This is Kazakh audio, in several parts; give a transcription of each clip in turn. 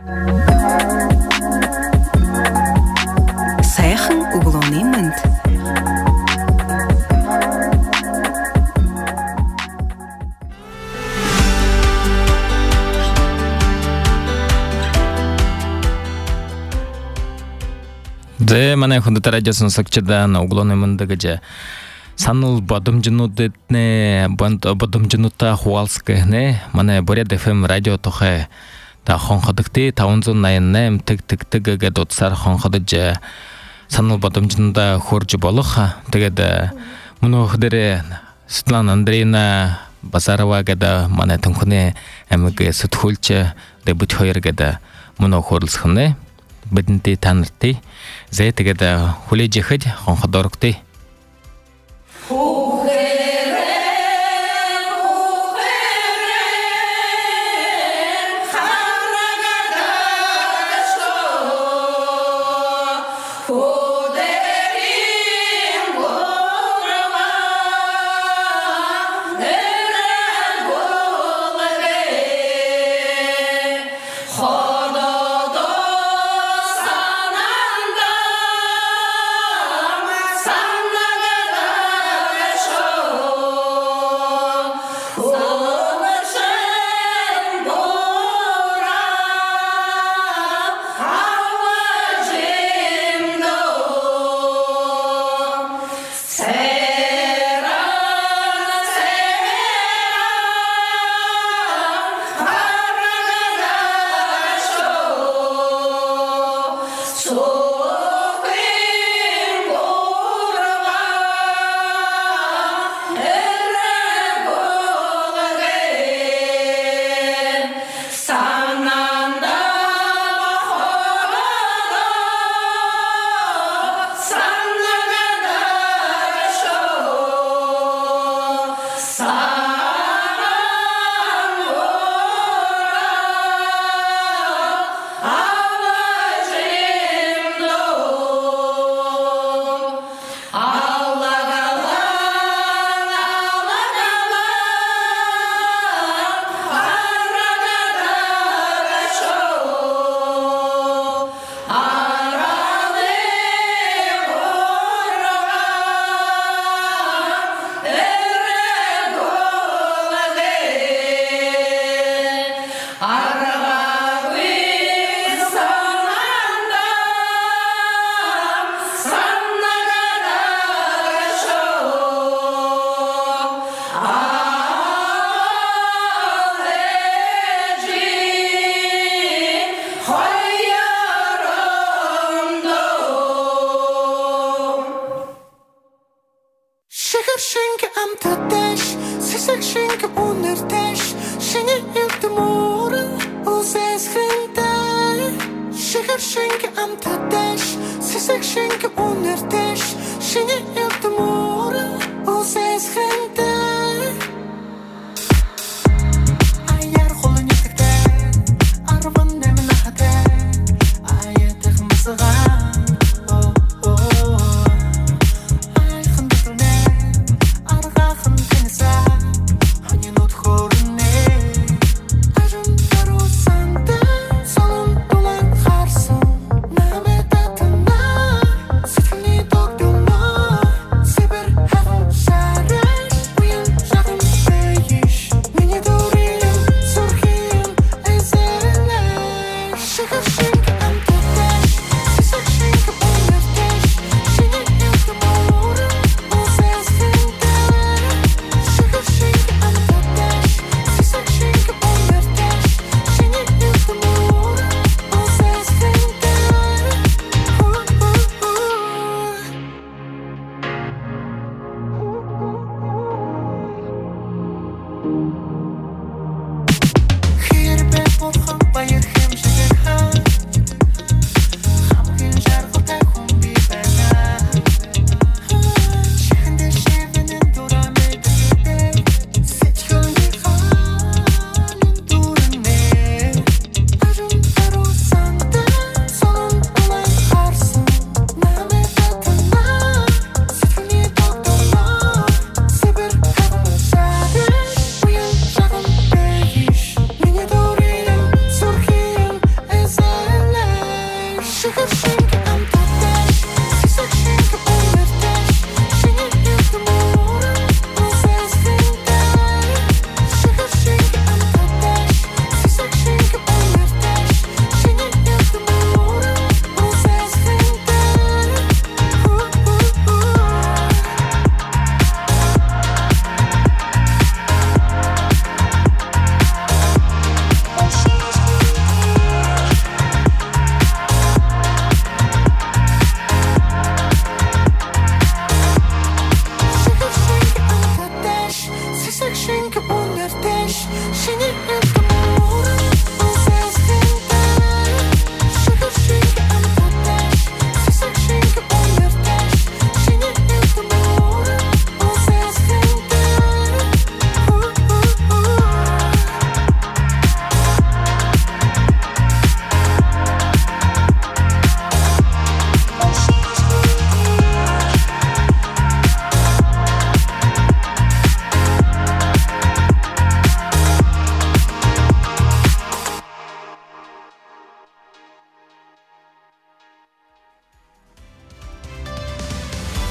Сайхан өглөөний мэнд. Манай хүндэт радио сонсогчдаа өглөөний мэнд гэж санал бодомжнуудаа хуваалцах нэ манай Боряд FM радио тухай та хонходогтэй 588 тэг гэдэг утсаар хонходож санал бодомжнуудаа хөрж болох. Тэгээд мөн хөдөрөө Светлана Андреевна Базарова гэдэг манай төнхний амиг сэтгүүлч дэбут хоёр гэдэг мөн хөрлөх нэ бидэнтэй танартай зэ тэгээд хүлээж ихэд хонходорогтэй.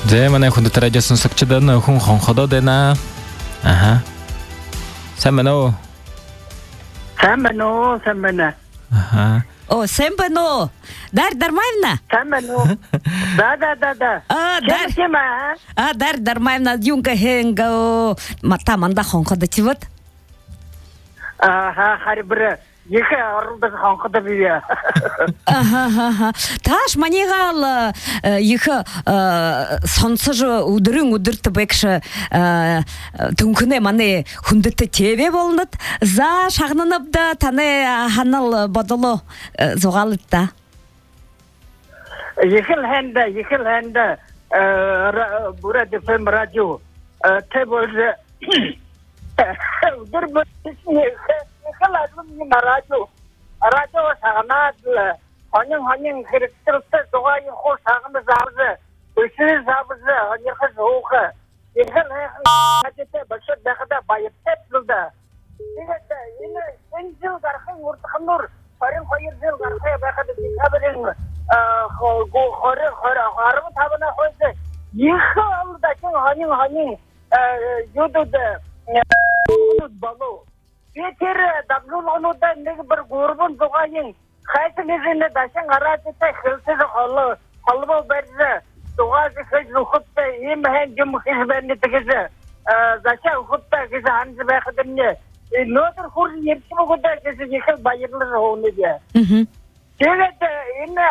제 만에 혼자 радиосын сакчыдан хүн хонходоо дэна. Аха. Самано. Самано. Аха. О, Сэмбано. Дармаевна. Самано. Да. Дармаевна юнга хенга мата манда хонходо чивот. Харибра. Екі арылды қанқыды бейе. Таш манегал екі сонсыжы удырты бәкші түнкіне мане хүндітті тебе болынды. За шағынынып да таны ханал бодылы зоғалыды да. Екіл хэнді бұрады фэм радио тебозы удыр бөтісіне радио сағынадылы, оның керектерісті жоғайын қол сағынды забызы, өсірі забызы, өнерқы жоғы, егіл әжеті бәші дәқіда байыптеп жылды. Ені жыл ғарқын ұртықын ұр, қойыр жыл ғарқы бәқіді декабірін ғарымы табына қойды. Екі алды оның юдуды балу. Петер дабжулғынуда неге бір ғұрбын жоғайын, қайсы мезені дашын ғаратыта қылсыз қолы бол бәрді, жоғазы қыз ұқытты, еміген жүм қыз бәріне тігізі, заша ұқытты кізі хансы бәқідімне. Нөтір құрын ерсі бұғыда кізі екіл байырлы жоғыны де. Тегеді, ені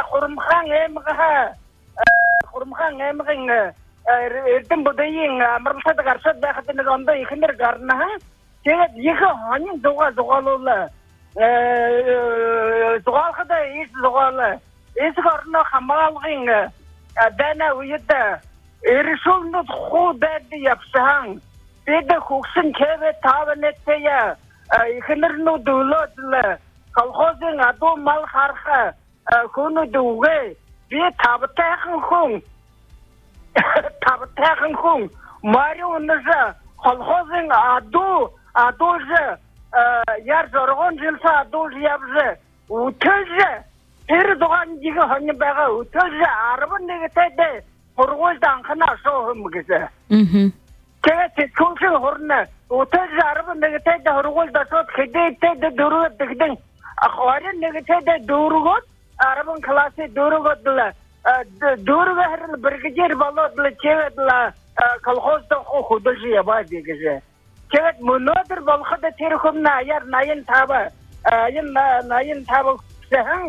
құрымхан еміғын ердің бұдайын, амырылсады қаршат бәқідіні онда екіндер ғарына, Тегет екі ханын жоғалылы, жоғалқыда есі жоғалы, есі қарына қамалғын, дәна өйеді, ерішілді қу бәді япсыған, беді көксін кәбе табын етпейі, екініріні дұлы, колхозын аду мал қарқы, көні дұғы, бе табытайқын құң, мари ұнызы, колхозын адожы, яр жорғын жылса адожы ябжы, ұтылжы, бір доған дегі ғаны бәға ұтылжы, арыбын дегетеді, құрғызды анқына шоғым кізі. Кәгет көңшін ғұрны, ұтылжы арыбын дегетеді, құрғызды шоғып, кедейтеді дұрғыт дігдің, ақуарын дегетеді дұрғыт, арыбын класы дұрғыдылы, дұрғы әріл біргідер баладылы, кеведілі, колхозды құдыжы ябай дегізі. Кевет мұнадыр болқыды терекімні аяр найын табы күсіғін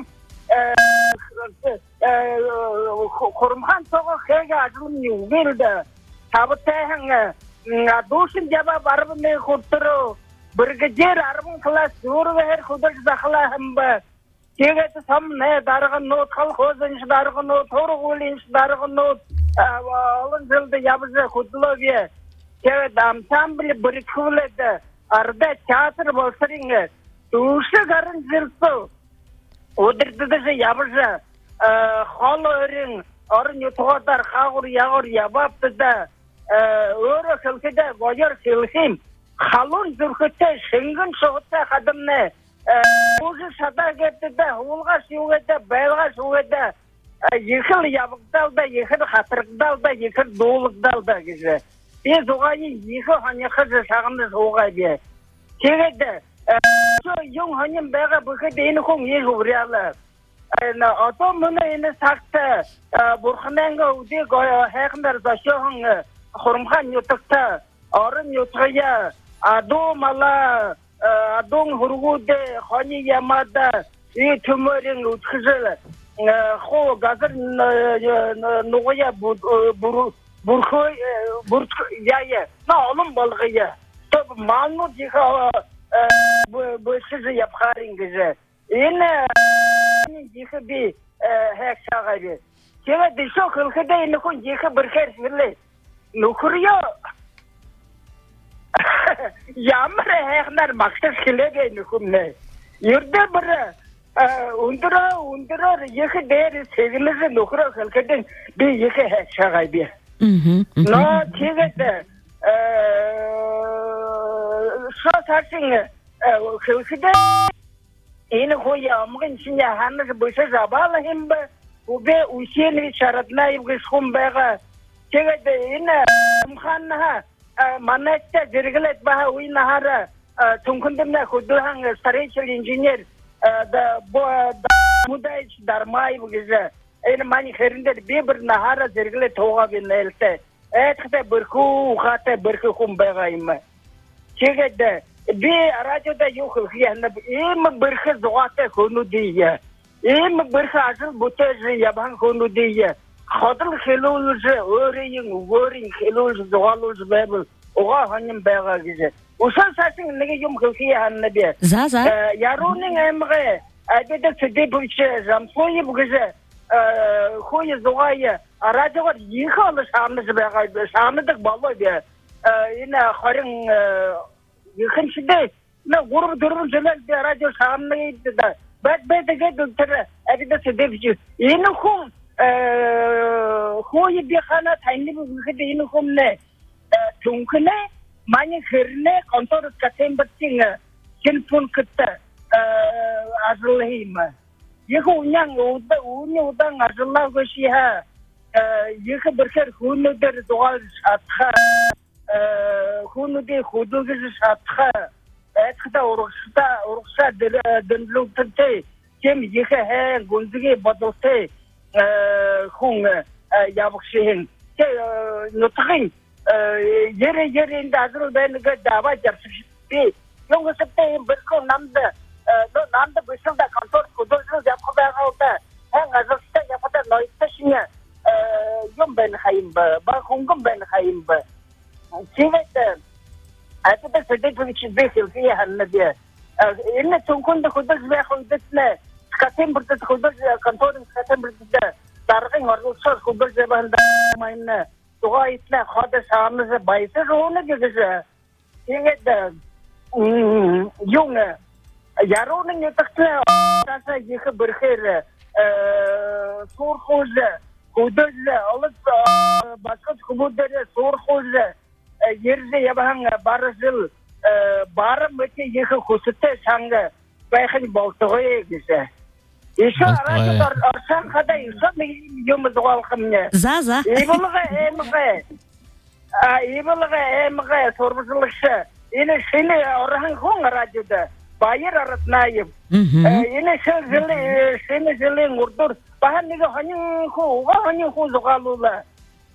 құрымхан соғы қеге ажылым неугелді. Табы тәйін дұшын жаба барбыны құрттыру, біргідер арбын қылас, дұрғы әр құдыш зақылағым ба. Кегеті самын дарығын нот, қалқозыншы дарығын нот, торық өлінші дарығын нот, алын жылды ябызы құдылығы. Кевет ансамблі біріккіледі, арда театр болсырыңы, дұшы ғарын жылсы, өдірдігі ябызы, қол өрің, орын етуғадар қағыр яғыр ябапты да, өрі кілкеді ғойыр кілхим, қалын зүркетті шыңғын шығытта қадымны, Узы шада кетті де, ұлға шуғеді, бәлға шуғеді, екіл ябықталда, екіл қатырықталда, екіл доғылықталда кізі. Без оғайы екі ғаны қызы шағынды соғай бе. Тегеді, ең ғанын бәға бүкеді ені қоң ел ұғырялы. Ато мұны ені сақты, бұрқынанға өде әқіндар зашоғын құрымхан етікті, арын етіғия, адо мала, Адон хургуде, хани ямада, и туморин уткжел, хо газар нугая бурхой яе, на олым балгая. Топ малну диха бышыжы япхарингже. Ине диха би хек шагайбе. Чега дишо хылхыда ине хон диха бирхер сирле. Нукурья Ямры әғінар мақсыз келегейні күмне. Ерді бірі ұндырар екі дәрі сегілізі нұқыра қылқыдың бей екі әк шағай бе. Но тегеді шо сарсың қылқыды ені қой амғын ішіне ханығы бұшы жабалы хем бі, ұбе ұсені шаратына евгі шқым бәға 제가 이나 음칸나 만나자 저리글레 바하 위나하라 통콘데나 고도항 스트레이션 인지니어 다 무다이 다르마이 부기자 इन मानी खरीदे बेबर नहारा जरगले थोगा भी नेलते ऐठते बरकू खाते बरकू कुम बेगाइम ठीक है बे अराजो दा यो खिया न इम बरख जोआते कोनु दिया इम बरख असल बुते यबान कोनु दिया खदल खिलुल जे ओरिंग खिलुल जोआलुल बेबल ओगा हनिम बेगा गिजे उसल सासिंग नगे युम खिया न बे जा यारोनिंग एमगे अबे तदे बुचे जमसोय बुगे خوی زوایه راجع یخال شامل زباغ شامل دک بالای بیا این خارن یخن شده نه غرور درون جلال بیا راجع شامل ده بعد دیگه دکتر اگه سده بیچ این خوم خوی بیا خانه تاینی بگید این خوم نه چونکنه مانی خرنه کنتور کتیم بچینگ چنپون کت ازلهیم یه اونیان اودا نازلا گوشیه یه برکر خونو در دوال شاتخه خونو دی خودوگش شاتخه اتخدا اورخشا دنلو تنته کم یه هن گندگی بدلته خون یابخشین که نطقین یه این دازل بینگه دعوا جرسشتی یونگ سبته برکو نامده نام ده بسیار ده کنترل کدوم جاب خبر هاوده هنگ از است یا خدا نایستشیه یوم بین خیم با خونگم بین خیم چیه ده ات ده سدی تو چیز بیشتر فیه هنده اینه چونکن ده خودش به خودت نه کاتیم برد خودش کنترل کاتیم برد دارقین هرروسر خودش به هنده ماینه تو ایتله خودش همه بایسته رونه دیگه چیه ده یونه یارونی تخته تاسه یه برخیر سور خوزه خودزه alles başka kubudere sor khoze yerze yabang barzel baram bete ye khosete sang baykhni boltoye gise isha araçlar arsan kada insan yom zoal khamne za emge sorbuzluksa ine seni orahan khong arajuda bayar aratnayım ine seni zeli ngurdur bahan niga hanyu khu zogalula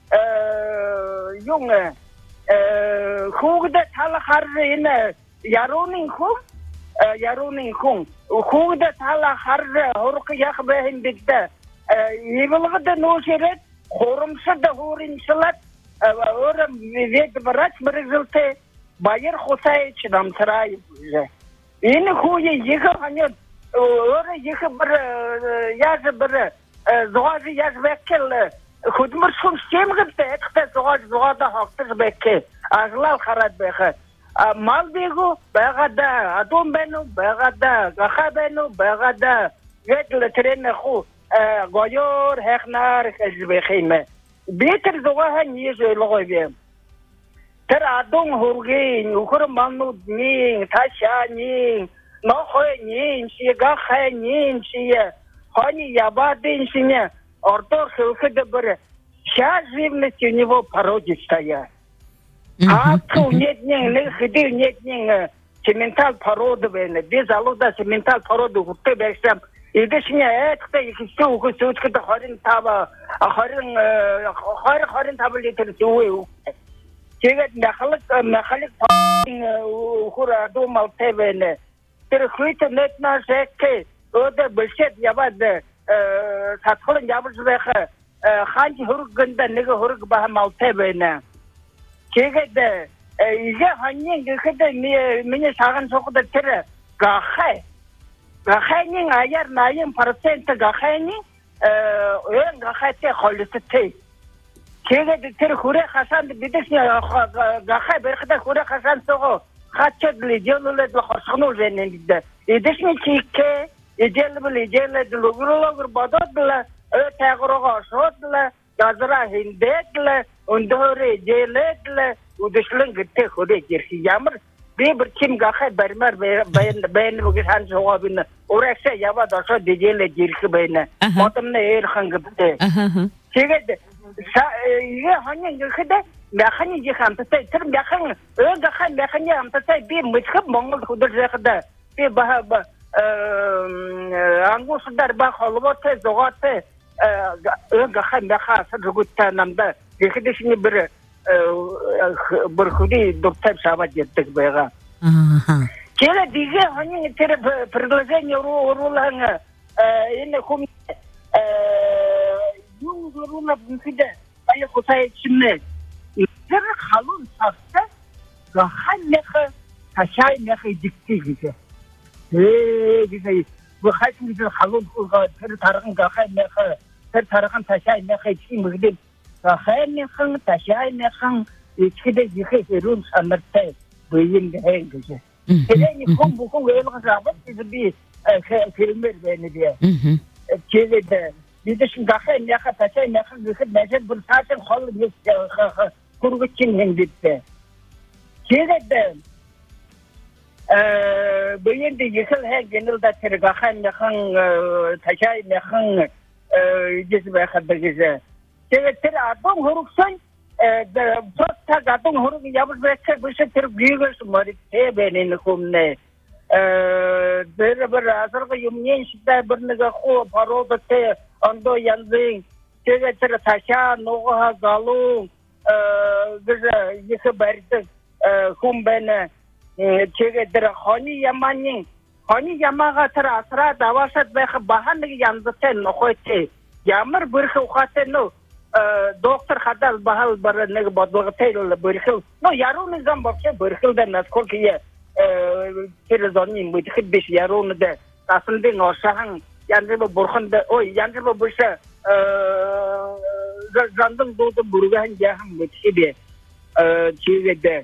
yung khugda thala kharre ine yaronin khum khugda thala kharre horq yak behin bigda yibulgda noshiret khorumsada horinsalat oram ved barat mırgılte bayar khosay çdam saray این خوی یه هنیت اور یه بر یاز بر زواج یاز وکل خود مرسوم سیم گفته اخت زواج حقت بکه اغلال خراب بخه مال بیگو بغدا ادم بنو بغدا گخا بنو بغدا یک لترین خو گویور هخنار خز بخیمه بیتر زواج نیز لغوی بیم تر ادم هرگین اخر مانود نی تاشا نی نخوی نی شیگا خی نی شیه خانی یابادین شینه ارتو خلق دبر شازیم نتی نیو پارودیستایا آتو نیت نه خدی نیت نه چمنتال پارود بینه دیز آلودا چمنتال پارود گفته بیشتم ایدشنی اکته یکیشو کوچوت که خارین تابا خارین تابا لیتر چوی چیگه نخالک خورا دو مالته بینه تر خویت نت نشکه اوده بشت یابد ساتخورن یابد زبخه خانچ هرگ گنده نگه هرگ به مالته بینه چیگه ده ایجا هنین گخده منی ساگن سوخده تر گاخه نین آیر نایم پرسنت گاخه نین اون گاخه تی خالصه تی چیگه ده تر خوره خسان بیدش گاخه برخده خوره خسان سوخو خاچد لیجلوله دل خرسخنو زنن دیده ایدش نیچیکه ایجل دلوگر باداد دل تاگروغا شد دل دازرا هنده دل اندوره جیله دل ودشلن گته خوده جرسی یامر بی برچیم گاخه برمر بین بگیران سوغا بینه اورکسه یابا داشا دیجیله جرسی بینه ماتم نه ایر خنگ بده چیگه 이게 하는 게 그때 매한이 이제 한테 저 매한 어가 한 매한이 한테 비 무척 몽골 후들자다 비 바하 안고스다르 바 할로테 조가테 어가 한 매하 서르구타 남다 이게 신이 버 버후디 독탑 사바jet 베가 제가 디게 하는 테 предложение уруланга 이네 콤 용도로나 분피데 아예 고사에 침내 이들 халун састы гаханнеха ташайнеха диктиге диге bu хатинде халун кулга тэр тарган гаханнеха тэр тарган ташайнеха чимгдэ гаханнеха ташайнеха ичхидэ ихэ хэрүүн санартай буйин гэхэ тэрэни комбукон гэлгасаа би filmer beni diye. Çevrede bizim gahre ne kadar şey ne kadar mesela bu zaten halı yok kurgu için henditte. Çevrede bugün de yıkıl her genelde ter gahre ne kadar taşay ne kadar cezbe kadar güzel. Çevrede ter adam huruksan da prosta adam huruk yapıp bıraksa bu şey ter büyüğüz marit beni ne kumne. Ber asal ke yumyen sida bernaga ko parodate ando yanzing chega ter tasha noga galu geza yeke barite kumbene chega ter hani yamaga ter asra davasat be bahan ge yanzate nokote yamar burkh ukhate no doktor khadal bahal barne bodogate burkh no yaro nizam bakche burkh da naskol kiye televizyonun müdahil beş yaronu da aslında noşahan yani bu burkhanda o yani bu başa zandım doğdu burgan yahan müdahil çizede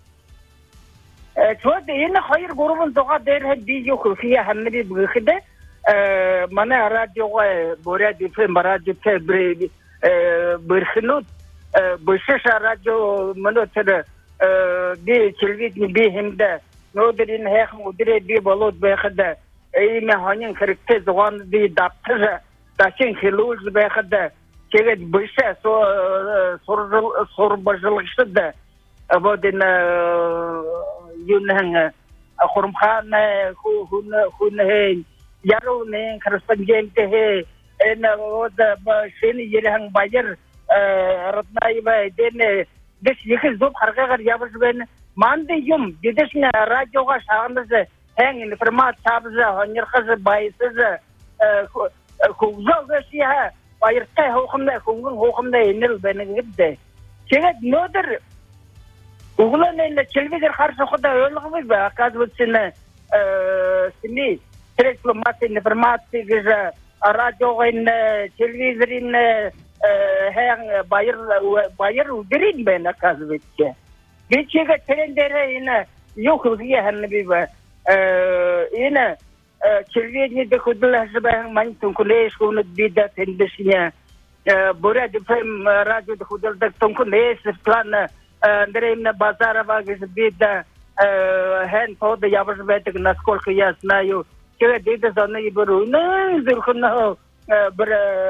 çoğu yine hayır grubun doğa der bir yok ki hamdi burkhide mana radyo bora difem radyo tebre burkhnut başa radyo manotere bir çilgit bir hemde نودرين هيك مدير دي بلود بيخده اي ما هانين كاركتر زوان دي دكتور داشين خلوز بيخده كيد بيشه صور بجلشده ابودن يونهن خرم خان خون هي يارونين كرسنجين ته ان ود بشين يرهن باجر رتناي بايدن دش يخل زوب خرغه يابس بين mande yum dedesine radyoga şağınızı heng informat tabzı hanırkızı bayısızı kuzal gesiha bayırtay hukumda inil benim gibi çeget nodur uğulan elle çelvidir karşı kuda öylüğü be akazvıtsını sini telefonat informat gizı radyoga çelvizirin heng bayır udirin ben akazvıtsın geçiga trendere yine yok diye hanbi ba yine çelviye de kudla sabah man tunkuleş kunu bida tendesinya bora de fem radyo de kudla da tunkuleş plan nderemna bazara ba bida hen po de yabas betek naskol kıyas na yo çeve de zanna ibru na zurkhna ber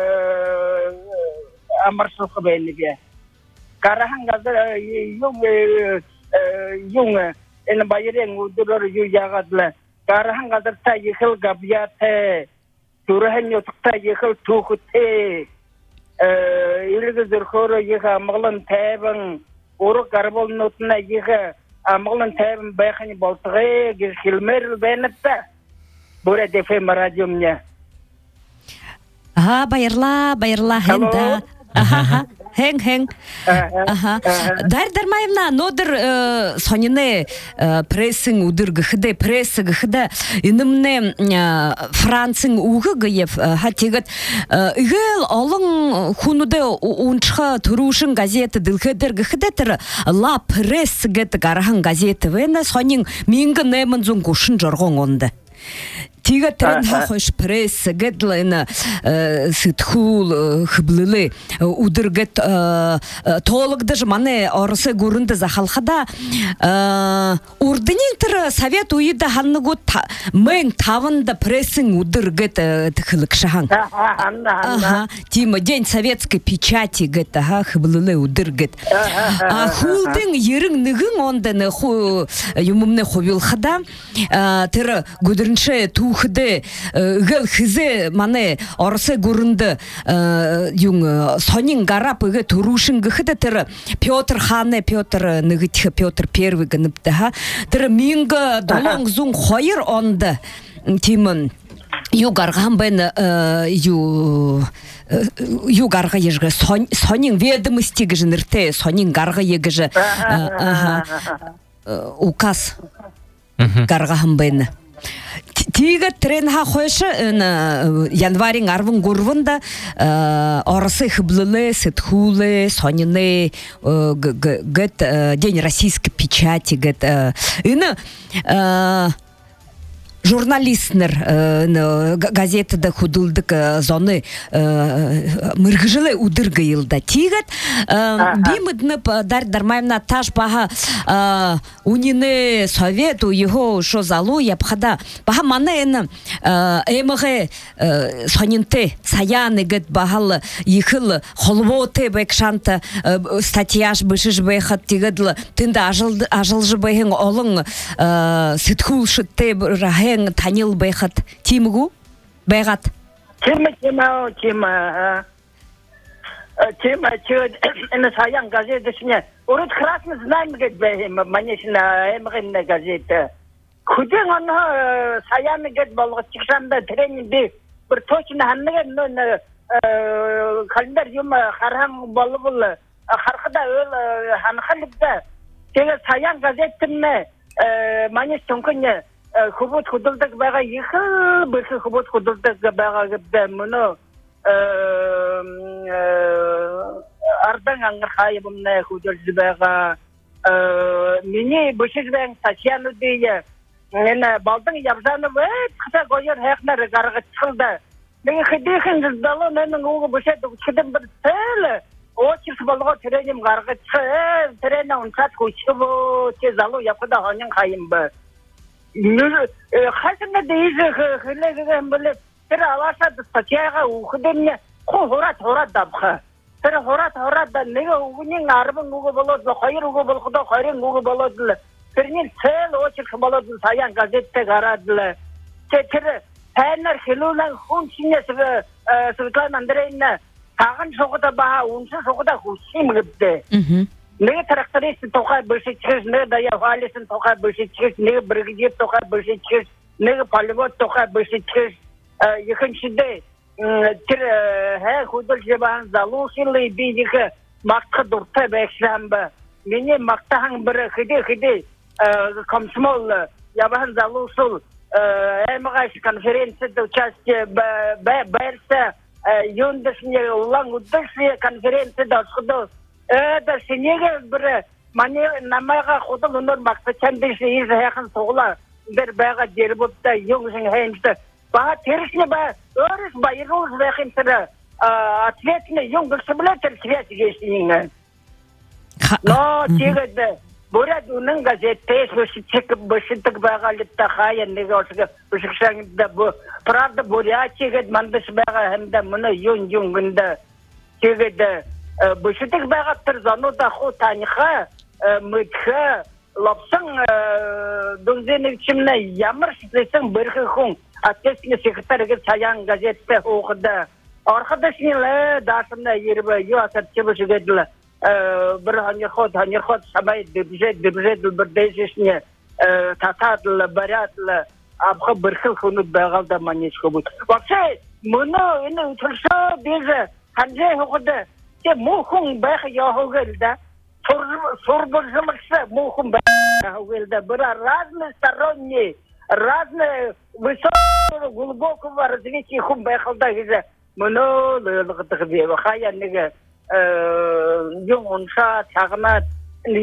amarso khabeli diye Karahan gazar yung en bayireng udur yu jagadla karahan gazar ta yekhl gabyate turahan yo ta yekhl tukute ilge zurkhoro yekha maglan taban uru karbol notna yekha maglan taban baykhani boltghe gilmer benetta bore defe maradyumnya bayırla henda Heng. Дармаевна, нодыр сонины прессing удыр гыхыды, прессы гыхыды, инымне Францин уғы гыев, хатегат, игел алың хунуды унчха турушын газеты дылхыдыр гыхыдетыр, ла пресс гэт гарахан газеты вена сонин мингі немін зун кушын жорғон онды. Тига тренха хош пресс гедлайна сытхул хыблылы удыргет толық даже мане орысы гурынды захалхада урдынин тыр совет уйда ханны год мен тавында прессing удыргет тхылык шахан. Ага, тима день советской печати гет ага хыблылы удыргет. А хулдың ерің нығын онда ху юмумне ховилхада тыр гудырыншы тухды гыл хизе мане орысы гурынды юң сонин гарап ге турушин гыхды тыр Петр ханы Петр нығытхы Петр первый гыныпты ха тыр минга долонг зун хойыр онды тимын югарган бен югарга ежге сонин ведомости гжнырте сонин гарга егже указ гарган бен Тига тренха хойшы январин арвын гурвында орысы хыблылы, сытхулы, сонины гэт день российской печати гэт журналистнер газетада худылдык зоны мыргыжылы удыргы йылда тигат бимыдны дармайна таш баха унины совет у его шо залу япхада баха мана эмге сонинте саяны гэт бахал йыхыл холвоте бекшанта статьяш бышыш бехат тигадла тында ажылжы бехен олың сытхул шытте рахе Танил бехат тимгу бегат тема на саян газете сне урод красно знаем говорит бехим манешна эмгенна газета куден он саян говорит болгот чикшанда тренинги bir точно ханнеген календар юм харам болгол хархада өл ханхалыкта теге саян газетинне манеш тонконне хубот худолдак бага ихы бысы хубот худолдак бага гыбда муну ардан ангар хайбымна худолж бага мини бышыз бен сачяну дие эна балдың ябжаны кыса койор хакнар гарга чылды мен хидихин дало менин угу бышет чыдым бир тел очис болго треним гарга чы тренен унсат кучу че залу япда ханын хайымбы خاصنا ديجي خلينا نقول ترى علاقة الصجاعة وخدمنا هورات دبخة ترى هورات ده نيجا ونين عربي نوجو بلاد خير نوجو بالخدا خير نوجو بلاد ترنين سال وش بلاد سايان قاعدة تجارات لا ترى هنا خلونا خون شيء سبكان عندنا كان شغلة بها ونشا شغلة خوشي مقدة نيجا تركتريس توقع بشيء نيجا دايا فاليسن توقع بشيء نيجا بريجيب توقع بشيء نيجا باليوت توقع بشيء يخن شدة ترى ها خدول جبان زالوسي اللي بيجيك مقطع دورته بيشلهم با مني مقطعهم بره خدي كمسمول يابان زالوسول эмгаш конференцияда участие берсе юндашне улан удашне конференцияда ашкыды да сенеге бир мане намага худул нор мактачан десе из якын соғла бир бага жер болупта юңжин хеймсте ба терисне ба өрүс ба ирус вехинтера ответне юңгысы билетер связь гешинин но тегеде Бурят унын газетте бышытык бағалытта хая негосыға бышықшаңында правда бурятчегет мандыш бага хэмда мұны юн-юнгында тегеді бышытык бағаттыр зануда ху таниха мытха лапсың дұнзенікчімна ямыр шытлайсың бірхі хун ответственный секретарьге саян газетте оқыды арқадашнелі дашымна ербі ю асыртчы бышыгеділі bir hangi samay dibjet bir değişne tatadlı baratlı abha bir xil xunut bağalda maniş xubut vakse bunu ine utursa bize hanje hoqda te muhun bağ yahogelda sorburjılıksa muhun bağ yahogelda bir разные сторонние разные высокого глубокого развития хум bağalda gize bunu lığıqdığı xaya nege 용원사 자그마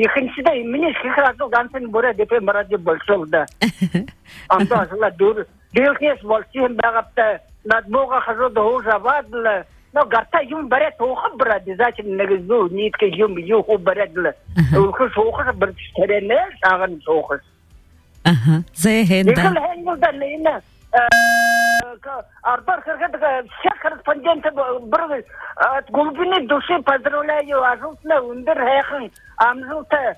이행시대 민이 시크라도 간sen 보라 대표 말하지 벌써다 안도 아슬라 둘 Дилхес болсин багапта надбога хажуд хожавадла. Но гарта юм барет охо брат зачем негзу нитке юм юху баретла. Охо охо бертерене саган охо. Ага. Зехенда. Никол хенгда нина. Артур Харгат все корреспонденты брали от глубины души поздравляю ажутна ундер хехан амзулта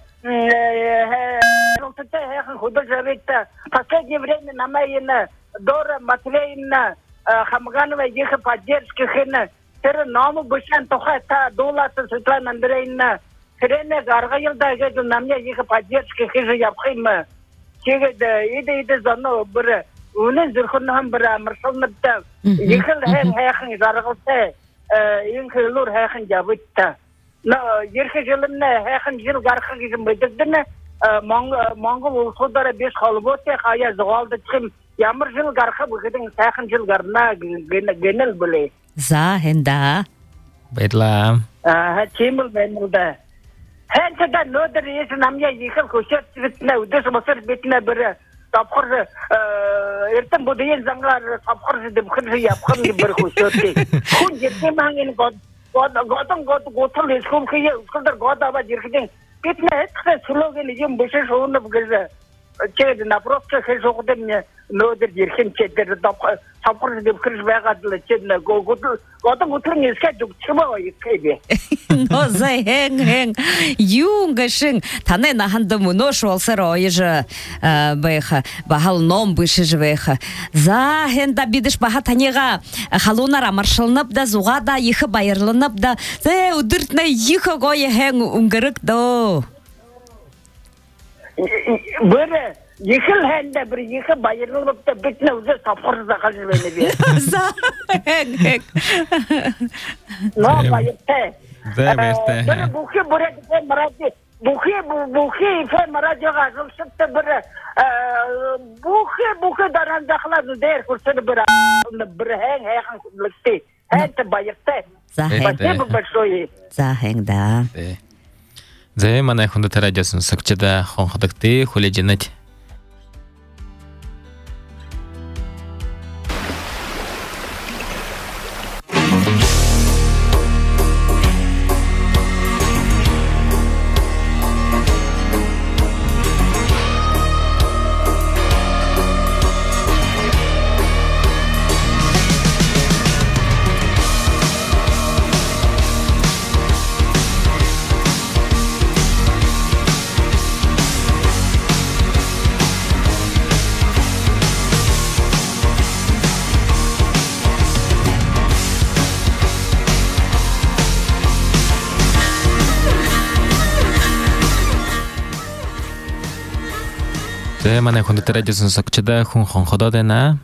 хехан художественница последнее время намаена Дора Матвеевна Хамганова их поддержки хена тер ному бушан тоха та долата Светлана Андреевна хрене гаргайлда геду намне их поддержки хижи япхима чегед иде зано бр Унен зурхуннан бара маршалнабта ихэл хайхан заргалтай инхэлур хайхан жабытта на ерхэжэлэмнэ хайхан жил гарах гэж мэддэнэ Монгол улсуудаараа биш холбоотой хаяа зугаалдчихым ямар жил гарах бүгдэн сайхан жил гарна гэнэл бүлээ За хэнда Баярлаа. чимэл бэнэлдэ хэнтэдэ нөдөр яс намья ихэл хөшөтгэтнэ өдөс мосор битнэ бэр Tapkhar ertem budiyen zangar tapkhar se debkhar yapkhar ni berkhushoti khud jitne mangin god gothal iskum khiye usko dar god aba jirkhden kitne etse sloge nijim bishesh hono bgeza che naprost ke shokde no der jirkhin che der tapkhar se debkhar bagadle che gothal gothal iska dukchma ikebe No зехен юнгашин тане на хандаму но шолсеро еже беха бахал ном бышежвеха за хенда бидиш баха танега халунара маршалнап да зугада ихе байырлынып да зе удыртна ихе гое хен унгырык до Böyle yıkıl hende bir yıkı bayırılıp da bitne uza sapır zakacı beni bir. За хен Ne bayırte? Зэвэстэ. Böyle buki buraya gife maradı. Buki ife maradı gazıl sıktı bir. Buki darandaklar der kursunu bir hen kutlukti. Hende bayırte. За хен Спасибо большое. За хен да Зэ манай хүндэт радиосын сагчда хонходогтэй хүлээжэнэт. Зэ манай хүндэт радиосын сагчда хүн хонходоод байна.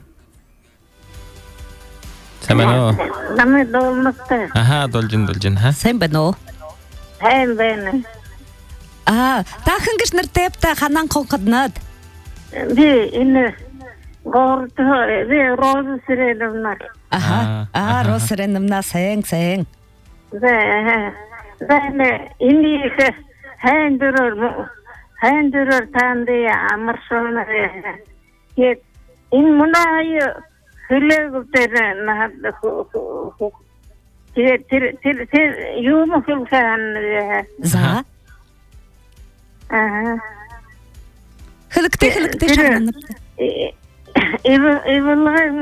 Самано. Намайг долмогтой. Аха, должин ха. Сайн байна уу? Сайн байна. Таахан гэж нартай та ханан хонходнод. Би энэ горд роз сэрэнэмнаа. Росрэнэмнаа сайн. Зэ энийг хандураар тандэ амаршонаа. Гэт энэ мунаа хэлэгдэр наад тэр юм хэлхэн. За. Хэлэгтэй шаанаа. Эвэлгай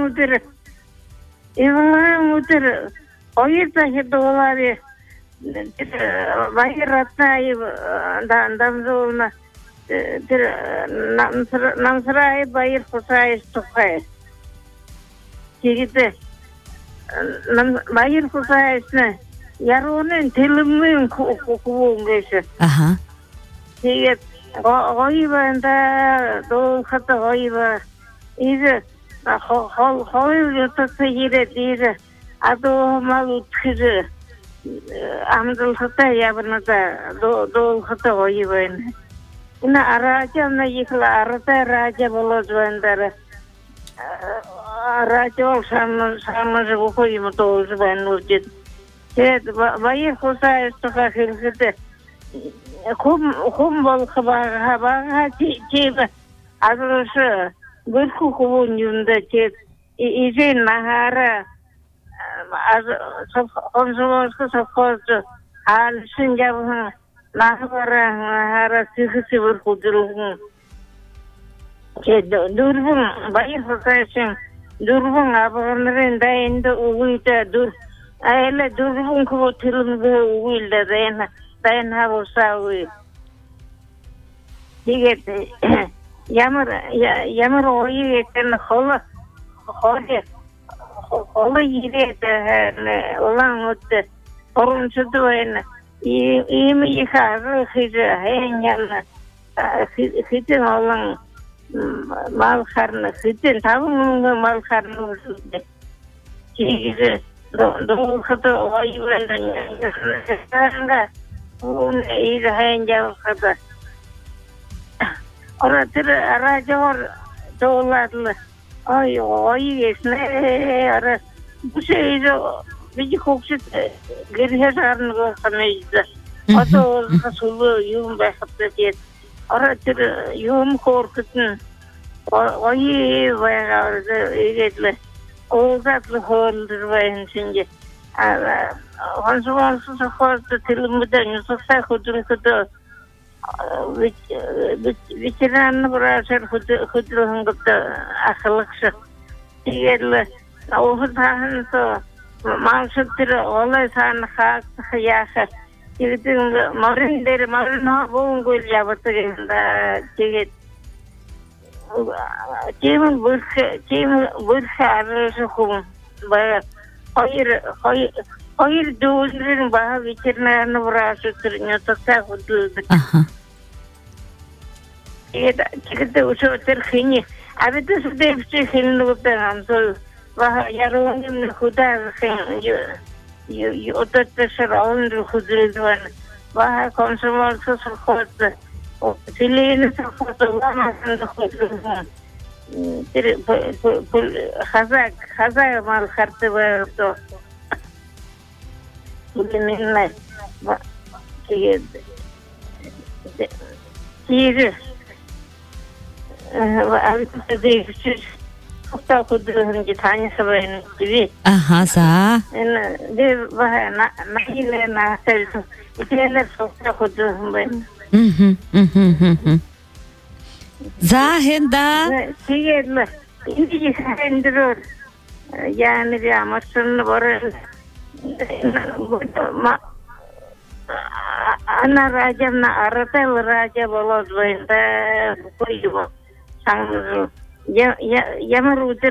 мудэр $2 вайраттай дамзулна тэр намсрай байр хусай стухай. Кигитэ байр хусайсна яронын телэмэн куунгээс. Тэгээд гойванда доохот гойва из хол тасгирэ адо мал утхэр амдулхата ябната доохот гойва. Ина аражана ихла арта ража болозвандара ража самаж бухойм тозванурдит. Тэгээд байр хусай стухай хэлхэдэ хум бол хабага чиба азрш Гөрху хувун юнда тет изен нахара онжолошко совхоз алшин жабхан нахара сихси вырхудурун дурбун байыр хасашин дурбун абагнырын дайында угуйта дур айле дурбун кубо тилмге угуйлда дайна болсауи тигет ямар ойы етен холы ирет олан өтті орыншыды ойны имі ихары хижы хайынялы хитин олан малхарны хитин табыңыңғы малхарны өсілді кегізі доғылқыды ойы өндін оны ирі хайынялы қыды Оратır aracılar doğuladılar. Ay esne ara. Bu şeyde bir kokşut geriye sarını kanaydı. O da o sulu yum bakıp diye. Oratır yum korkutun. Ay vardı öyle. O zatlı holdur var şimdi. Hansı fazla tilmiden yusufsa kudu. Veteranı burası hudruhungda akıllıksı. Diğerli oğuz tahınsa mağşıttır olay sana kalktı yasa. Diğerdin marın ha boğun gül yapıtırında diğer. Kimin bırkı arası kum. Hayır doğruların baha veteranı burası tırnyotakta hudruhda. Kita usaha terkini. Ada tu sudah mesti kini bukan so. Wah, yarong ni khuda kini. Otak terserahun khudul tuan. Wah, konsumen sesuatu. Selain sesuatu lama khudul. Khazak mal kartu berdo. Begini lah. Kiri. Abi değişir. Hatta kudurunca tane sabahın gibi. Aha sa. De bah naile na selso. İteler sokta kudurun ben. Zahenda. Sigerle. İnci sendiror. Yani bir amaçlarını var. Ana rajamna aratel raja bolod benda koyuyor. Yamar udur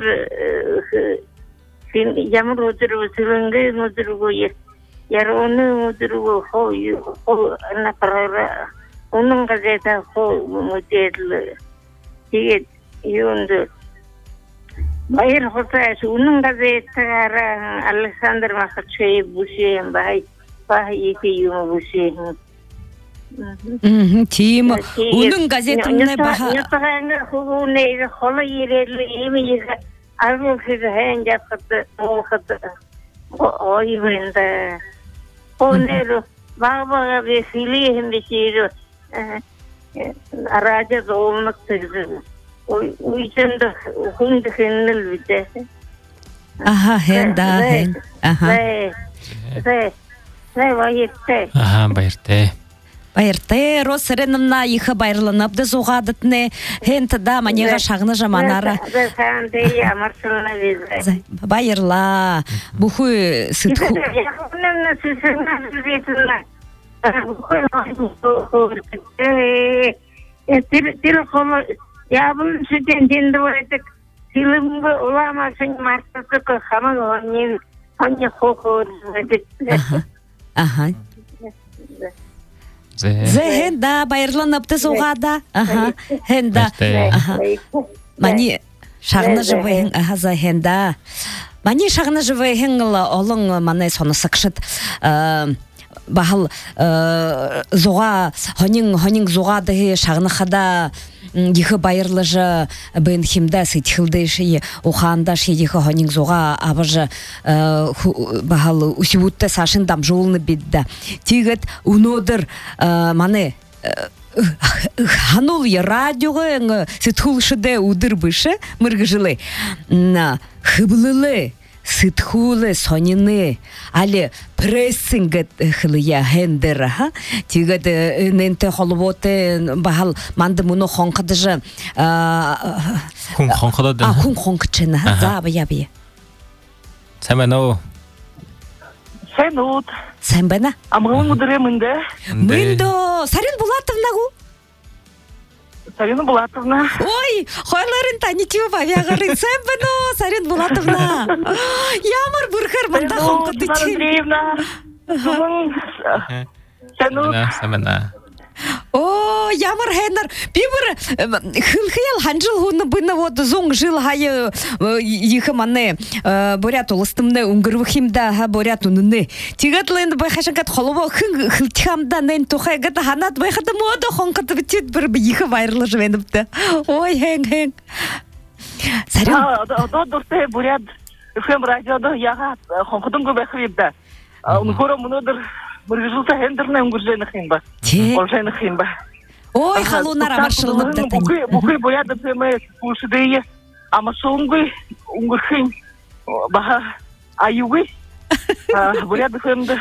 silenge udur goye. Yar onu udur koyu. Ana karara. Onun gazete koyu model. Diye yundu. Bayır hosas onun gazete ara Alexander Makhachev Bushen bay. Bahi iki yum Bushen. Тим үнэн газетны баха нютаганга хугунэ холо ирэл имига аргу хээн жапт оохот ой вэнда онэро баба би фили хэмбисиро аража зоолнак тэгзэ уйчэнд хүнд хэнэл бидэ аха хэнда хэн аха баяртай баяртай Байырты Росреновна ихы байырланып да зуғадытны хенті да манеға шағыны жаманара. Байырла. Бұхы сытху. Тил қолы ябын сүтен денді байтық. Тилімгі ұламасын мартысы қамын оңне қоқы байтық. Аха. Хенда байырланып та зуғада. Аха. Хенда. Мани шағыны жывайын. Аха за хенда. Мани шағыны жывайын олың маны соны сықшыт. Бағыл зуға, хонин зуғады шағыны қада ехы байырлы жы бән химда сетхилды шее уханда шее ехы хонин зуға абыжы бағыл усивутта сашын дам жолны бидді. Тегет унодыр маны ханул я радиоға сетхулшыде удырбышы мыргыжылы хыблылы сытхулы сонины али прессинг хылыя хендер тигет ненте холботе бахал манды муну хонкадыжы хонкадыжы хонкчена заба яби Сэмэнэ Сенут. Сэмбэна? Амгын мудыремынды. Мындо, Сарин Булатовнагу? Сарина Булатовна. Ой, хойларын танитива бавягарын Сэмбэно, Сарин Булатовна. Ямар бурхар мында хонкады чим. Андреевна. Сенут. Сэмбэна. О, ямар хэнар. Бибір хылхиял ханжыл хуны бына вот зоң жыл хайы ихыманы борят олыстымны унгырвыхимда борят уныны. Тигатлы енді байхашанкат холово хылтихамда нэн тухай гата ханат байхады мода хонкаты бітет бір ихы вайрлы жывеніпті. Ой, хэнг. Сарин? Да, дұрты борят FM радиода яға хонкадым көбәхвебді. Унгыры мұнадыр Мыргыжылса хендерне унгуржайны химба. Оржайны химба. Ой, халунар амаршылынып да тани. Букой бояды пеме кушидeye ama соңгы унгурхим баха аюгы. Бояды хемде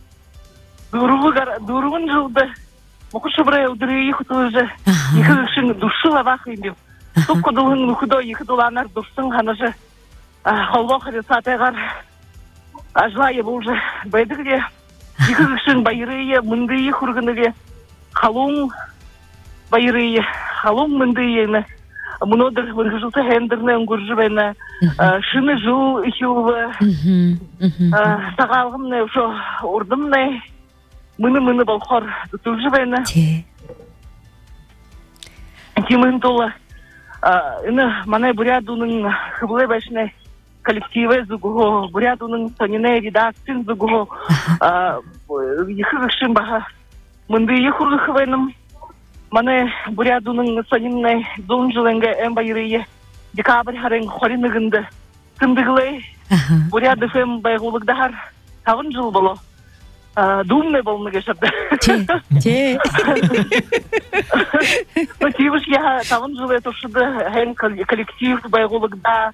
дурувын жылды. Мокушыбрай удырые хутылыжы. Ихышын душыла вахимбим. Тупкодулын нухудо ихдуланар душсын ханажы. Холвохары сатайгар. Ажлайы болжы. Байдыгде Ихышын байырые, мындые хургыныге, халум байырые, халум мындыены, мұнодыр выргыжылсы хендерне унгуржыбайны, шыны жыл ихювы, сағалғымны, шо урдымны, мыны балхор тұтылжыбайны. Кемін толы, манай бурядуның хыблай бәшіне, коллективы зугу, бурядуның соніне редакцин зугу, ихырышын баха мынды ихургыхывайным, маны бурядуның соніне зон жылынға әм байырые декабрь харың хоринығынды тындығылай, буряды фэм байгулығдағар тағын жыл болу, думны болны кешірді. Тивыш я тағын жылы тұшыды, ән коллектив байгулығда,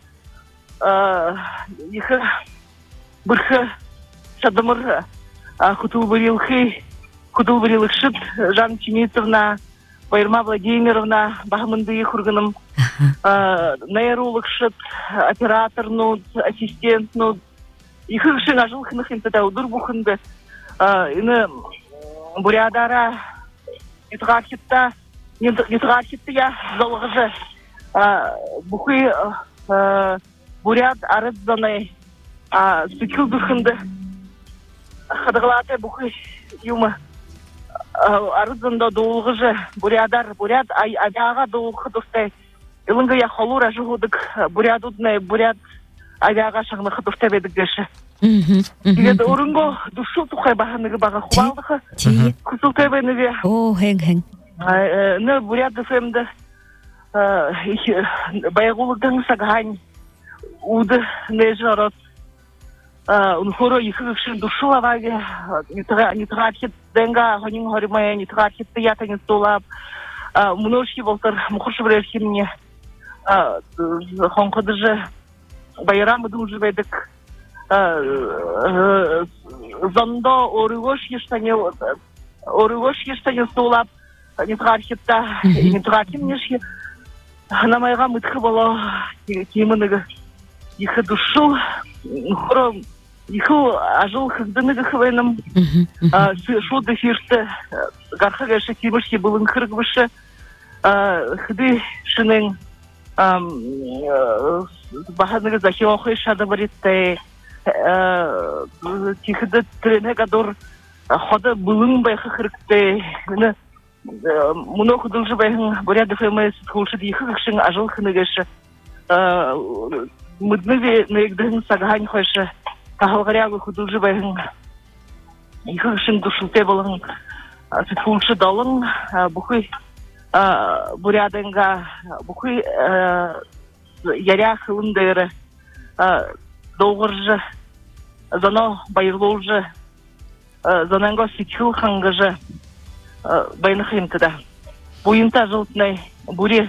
Ихы бұрхы шадымыр худул варилықшыд Жан Чемитовна, Байырма Владимировна, бағымынды ихургыным, нейролықшыд, оператор нуд, ассистент нуд, ихы ғышын ажылқынық интада удыр бұхынды, ины бурядара нетғархитты я залғыжы, бұхы буряд арыдзаны сүтіл дұрхынды қадығылаты бұқы юмы арыдзында доғыжы буряд авиаға доғы достай илыңғы я холура жығудық буряд авиаға шағыны қыдыфта бедік деші. Егеді орынғы дұшыл тұқай бағанығы баға құбалдықы күсілтай бәніге. О, хәң. Në буряд дëfemді баяғулығдың сағань уды нежарот унхоро ихышын душула ваге не тратит денга хонин хоримая не тратит ята не столап множки волтар мухушевревки мне хонкодыжы байрамы думжеведек зондо орыгош ештане столап не тратитта не тратим нешки намайга мытхы боло кимыныгы Ихы душу, хоро, ихы ажыл хыздыныгы хывайным, шуды фирсты, гарха гайшы кимышки былын кыргвышы, хыды шынын, баханыгы захиохы шады бариттай, тихыды трене гадор, хода былын байхы кыргтай, мұны худылжы байхын буряды фэмэс хулшыды ихы гышын ажыл хынығышы, Мыдныве наигдың сағань қойшы тағылғаряғы құдылжы байың ихышын дұшылте болың сүтхулшы далың бұқы бурядыңға бұқы яря қылындайыры доғыржы зано байырлолжы зананға сүтхул қаңғыжы байны қиымтыда. буйынта жылтнай буре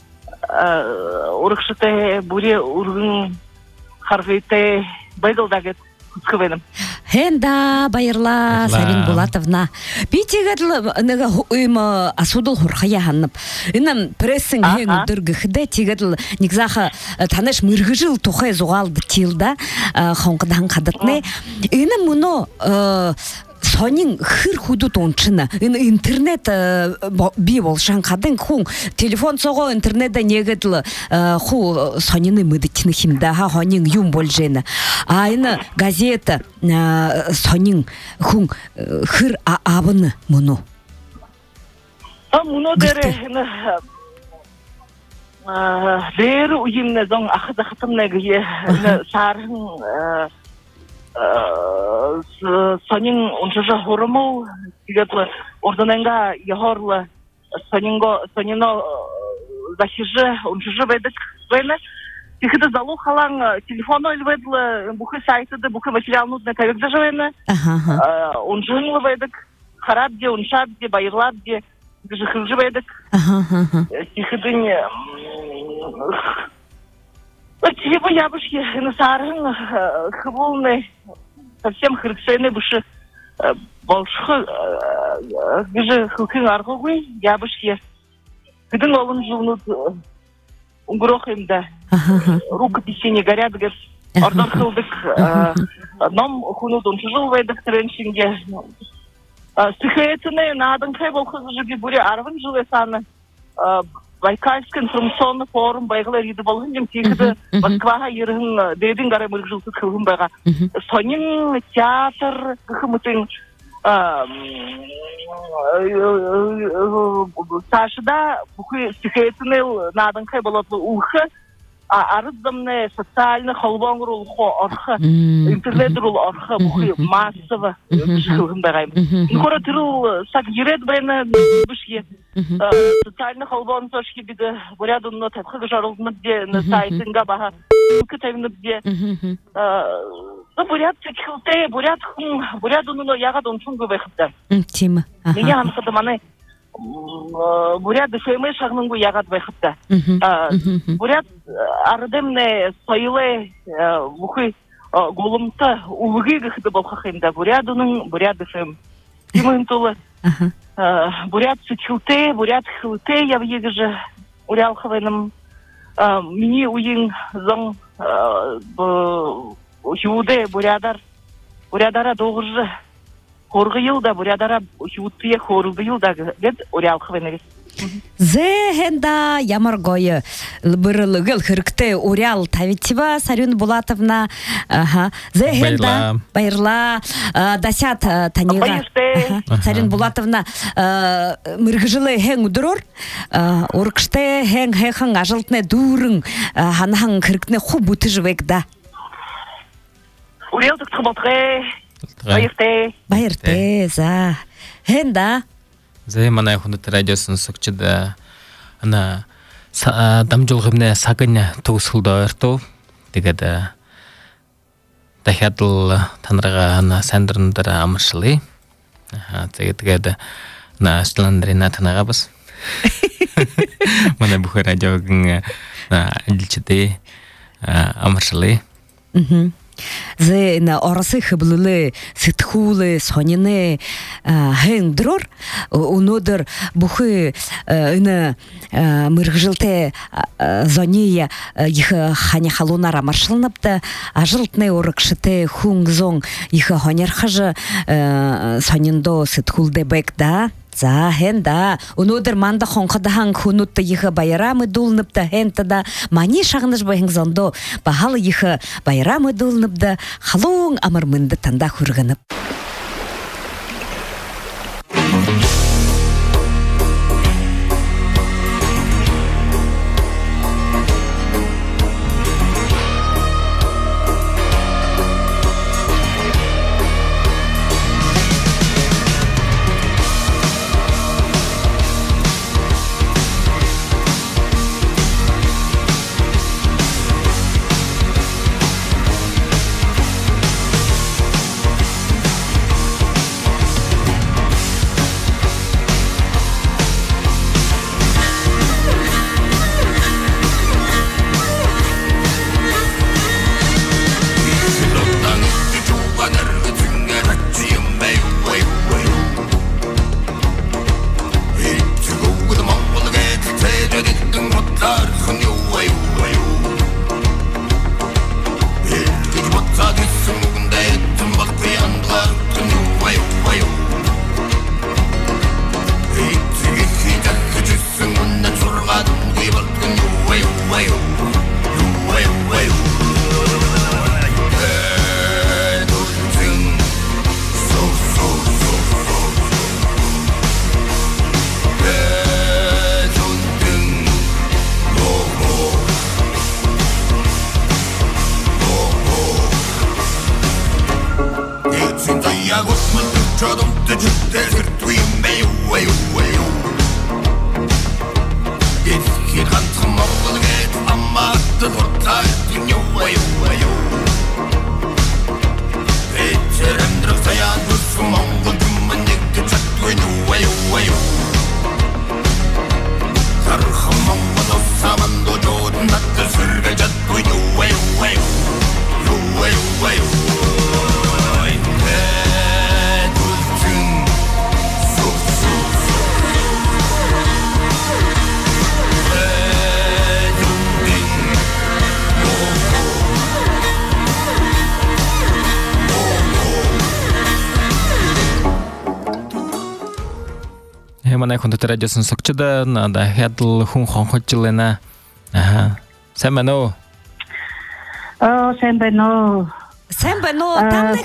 урыкшыте буре ургын харгыйте байгылдагет кускывеным. Хенда байырла Сарин Булатовна. Битегадл нега уйма асудул хурхая ханып. Инам прессинг хен дыргыхде тегадл нигзаха таныш мыргыжыл тухай зугалды тилда хонкадан кадатне. Инам муно сонин хыр худут ончына интернет би болшан кадын хун телефон сого интернетде негедл ху сонины мыдытны химда ха хонин юм болжена айна газета сонин хун хыр абыны муну муну дере дер уйимне зон ахдахтымнеге сарын сонин ончажа хоромол тигатлы орданенга яхорлы сонино захиже ончажа ведек вене тихида залу халан телефону илведлы бухы сайты бухы материал нужно кавек дажавене онжынлы ведек харабде оншабде байырладде гжихыжы ведек тихидыне Типа ябушки на сарын хволны совсем хрыксены буши большой где хукин аргуй ябушки где новым живут угрохим да рукописи не горят говорит ордон хылдык нам хунут он жил в этой тренчинге стихетные надо хебол хызжи буре арвын жилы саны Байкальский информационный форум байгылар иді болғын тегіді Москваға ерігін деден ғара мүргіжілсіз қылғын байға. Сонин театр ғымытын сашыда бұқы стихетінел надың қай болады ұлқы арыздымны социальный холбон рулхо орхы интернет рул орхы бұқы массовы қылғын байғайым. Нұқора түріл сак ерет бәйіні бішке социальный холбон сошки биде бурядунно тапхы жарылдынып де на сайтынга баха кытайнып де буряд чекилте бурядунно ягад ончун көбехтер тема меня анкадаманы буряд фемы шагныңгу ягад бехтер буряд ардемне сойле бухы голумта улыгы гыхды болхахында бурядунын буряд фем тимынтулы бурят сучилте, бурят хилте, я в еже урялховеном мини уин зон юде бурядара doğru хоргы yılda бурядара ютые хоргы yılda дед урялховенер. Зехенда ямаргойы бырылыгыл хыркты урял тавитива Сарин Булатовна зехенда байырла дасят танига Сарин Булатовна мыргыжылы хен удурор уркште хен хехан ажылтне дурын ханахан хыркне хубуты живекда урял тыктыбалтре байырте за хенда Зэ манай хүндэт радиосын сөгчд ана дамжуулгын сагын төгсгөлд ойртов. Тэгээд дахиад л танараа ана сандран дээр амаршлаа. Тэгээд насландрина танага бас. Манай бүх радиогийн ажилчдээ амаршлаа. Зэ на орасы хыблылы сытхулы сонины хэндрор унодыр бухы ына мыргжилте зония их ханя халунара маршалнапта ажылтны орыкшыте хунгзон их хонерхажы сониндо сытхулде бекда За хенда, унудер манда хонкадахан хунутта їха байрами дулнипта хентада, мани шагныш байхин зондо, бахалы їха байрами дулнипда, халун амармында танда хурганып. Манай хүндэт радиосын согчдаа дахиад л хүн хонхочлаа. Сайн байна уу? Сайн байна уу? Сайн байна уу?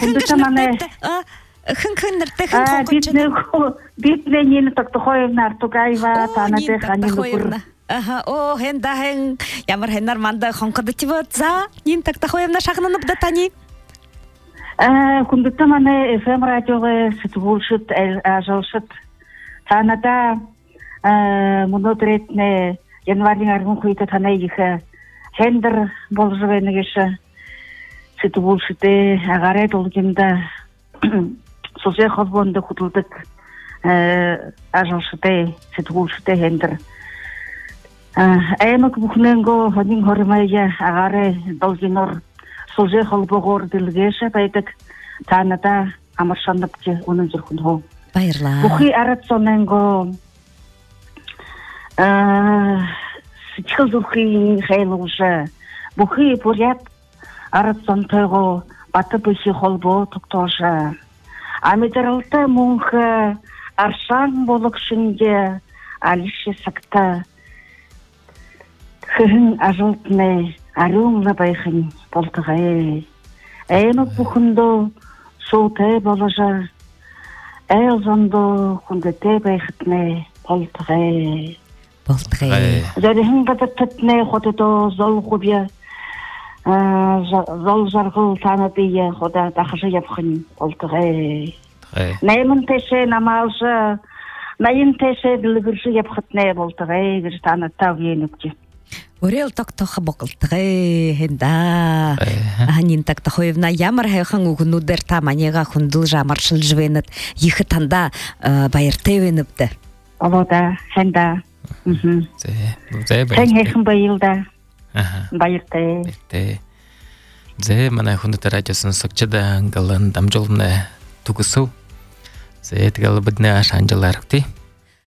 Хин нэртэй хонхочлаа. Бид нэг тогтохой нартугайва танадэ ханилур. Хэндахэн ямар хэнар манда хонходтива за нин тогтохой на шахнаныбда тани. Хүндэт манай FM радиогоо сэтгүүлшэд ажуулшэд Танада мөнөдрэтнэ январын 10-нд танай их хендер болж байна гэж сэтгүүлштэй агараад улгинда сошиал холбоонд хөтлөдөг ажуулштай сэтгүүлштэй хендер аймаг бүхнэнгөө хонин хормаяа агараа долгинор сошиал холбоогоор дэлгээш байдаг Танада амар шандапч үнэн зүрхэнд хөө баярлаа. Бүхий арат соненго сэтгэл зүрхийн хайлууш бүхий бүряд арат сонтойго бата бүхий холбоо тогтоош амидралтай мөнх аршан болгошинге алиш сакта хэн ажуултны ариун байхын болтгоо аймаг бүхэндөө суутай болож Элзондо хүндэтэй байхтнэ болтгоо. Зэрхэн бататнэ хотодо золхубя зол жаргал танадия хода дахаш явхын болтгоо. Найман тэшэ намаалш найман тэшэ дэлгэрш явхтнэ болтгоо гэж танатав януч. Өрөөл тогтох боголтгоо хэнда. Анин тогтохойвна ямар хайхан үгнүүдээр та маняга хүндэлж амаршилж вэнэт их танда баяртай вэнэвдэ. Олода хэнда. Зэ хайхан баялда. Баяртай. Зэ манай хүндэт радиосын согчдаа галан дамжуулна түгсв. Зэ тэгэл бидний ашанжал аргти.